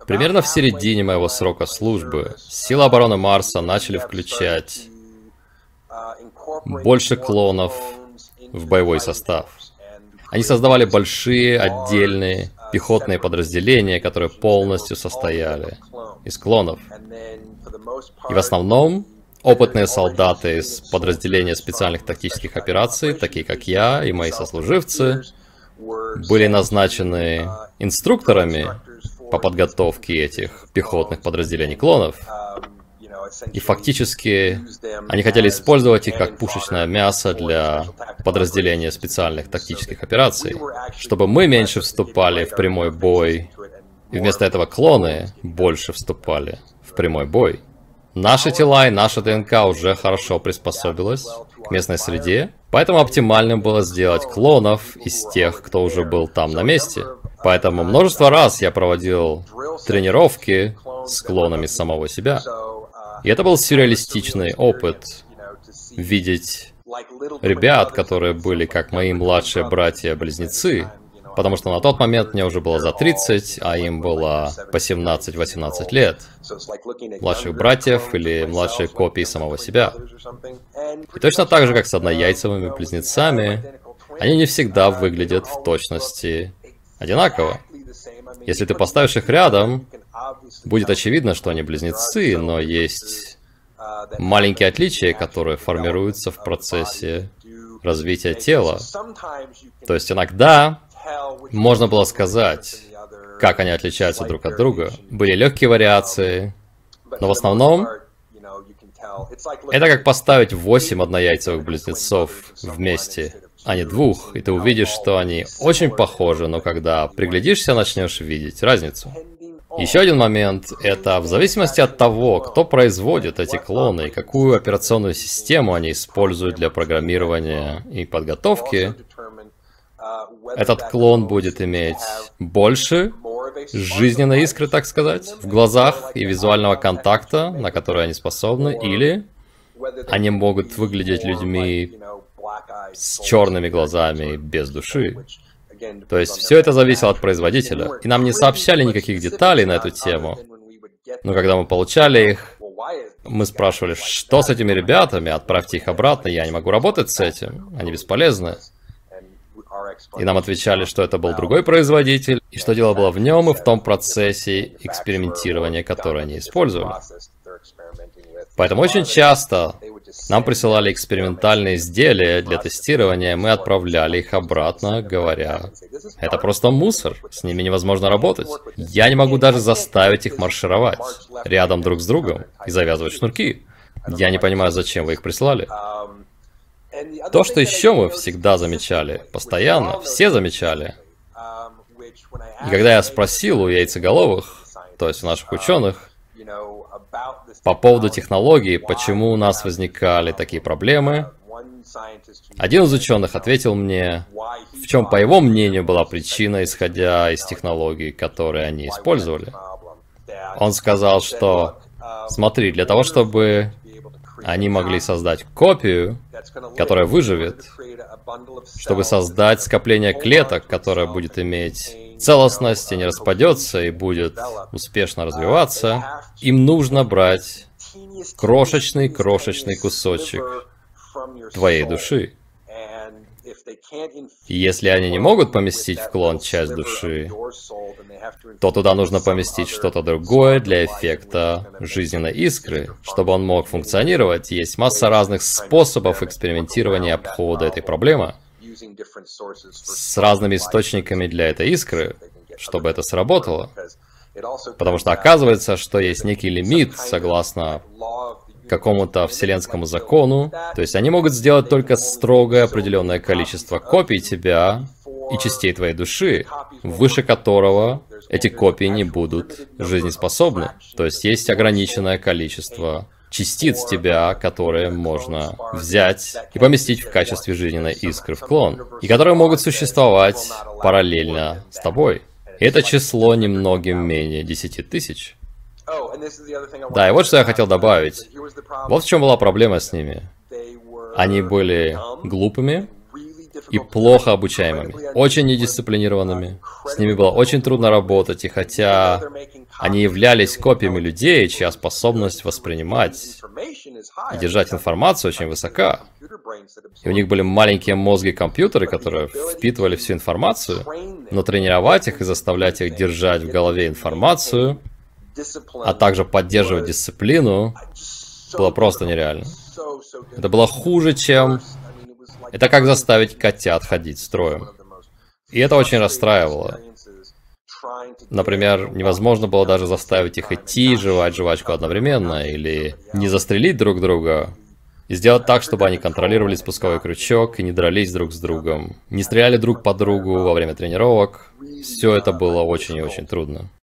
Примерно в середине моего срока службы силы обороны Марса начали включать больше клонов в боевой состав. Они создавали большие отдельные пехотные подразделения, которые полностью состояли из клонов. И в основном опытные солдаты из подразделения специальных тактических операций, такие как я и мои сослуживцы, были назначены инструкторами по подготовке этих пехотных подразделений клонов. И фактически они хотели использовать их как пушечное мясо для подразделения специальных тактических операций, чтобы мы меньше вступали в прямой бой, и вместо этого клоны больше вступали в прямой бой. Наши тела и наша ДНК уже хорошо приспособилась к местной среде, поэтому оптимальным было сделать клонов из тех, кто уже был там на месте. Поэтому множество раз я проводил тренировки с клонами самого себя. И это был сюрреалистичный опыт видеть ребят, которые были как мои младшие братья-близнецы, потому что на тот момент мне уже было за 30, а им было по 17-18 лет. Младших братьев или младшие копии самого себя. И точно так же, как с однояйцевыми близнецами, они не всегда выглядят в точности одинаково. Если ты поставишь их рядом, будет очевидно, что они близнецы, но есть маленькие отличия, которые формируются в процессе развития тела. То есть иногда можно было сказать, как они отличаются друг от друга. Были легкие вариации, но в основном это как поставить 8 однояйцевых близнецов вместе, а не 2, и ты увидишь, что они очень похожи, но когда приглядишься, начнешь видеть разницу. Еще один момент – это в зависимости от того, кто производит эти клоны и какую операционную систему они используют для программирования и подготовки, этот клон будет иметь больше жизненной искры, так сказать, в глазах и визуального контакта, на который они способны, или они могут выглядеть людьми с черными глазами без души. То есть все это зависело от производителя. И нам не сообщали никаких деталей на эту тему. Но когда мы получали их, мы спрашивали, что с этими ребятами, отправьте их обратно, я не могу работать с этим, они бесполезны. И нам отвечали, что это был другой производитель, и что дело было в нем и в том процессе экспериментирования, который они использовали. Поэтому очень часто нам присылали экспериментальные изделия для тестирования, мы отправляли их обратно, говоря, это просто мусор, с ними невозможно работать. Я не могу даже заставить их маршировать рядом друг с другом и завязывать шнурки. Я не понимаю, зачем вы их прислали. То, что еще мы всегда замечали, постоянно, все замечали. И когда я спросил у яйцеголовых, то есть у наших ученых, по поводу технологий, почему у нас возникали такие проблемы, один из ученых ответил мне, в чем, по его мнению, была причина, исходя из технологий, которые они использовали. Он сказал, что, смотри, для того, чтобы они могли создать копию, которая выживет, чтобы создать скопление клеток, которое будет иметь целостность и не распадется и будет успешно развиваться, им нужно брать крошечный кусочек твоей души. И если они не могут поместить в клон часть души, то туда нужно поместить что-то другое для эффекта жизненной искры, чтобы он мог функционировать. Есть масса разных способов экспериментирования и обхода этой проблемы с разными источниками для этой искры, чтобы это сработало. Потому что оказывается, что есть некий лимит, согласно какому-то вселенскому закону. То есть они могут сделать только строгое определенное количество копий тебя и частей твоей души, выше которого эти копии не будут жизнеспособны. То есть есть ограниченное количество частиц тебя, которые можно взять и поместить в качестве жизненной искры в клон, и которые могут существовать параллельно с тобой. И это число немногим менее 10 тысяч. Да, и вот что я хотел добавить. Вот в чем была проблема с ними. Они были глупыми и плохо обучаемыми, очень недисциплинированными. С ними было очень трудно работать, и хотя Они являлись копиями людей, чья способность воспринимать и держать информацию очень высока. И у них были маленькие мозги-компьютеры, которые впитывали всю информацию, но тренировать их и заставлять их держать в голове информацию, а также поддерживать дисциплину, было просто нереально. Это было хуже, чем... Это как заставить котят ходить строем. И это очень расстраивало. Например, невозможно было даже заставить их идти и жевать жвачку одновременно, или не застрелить друг друга, и сделать так, чтобы они контролировали спусковой крючок и не дрались друг с другом, не стреляли друг по другу во время тренировок. Все это было очень и очень трудно.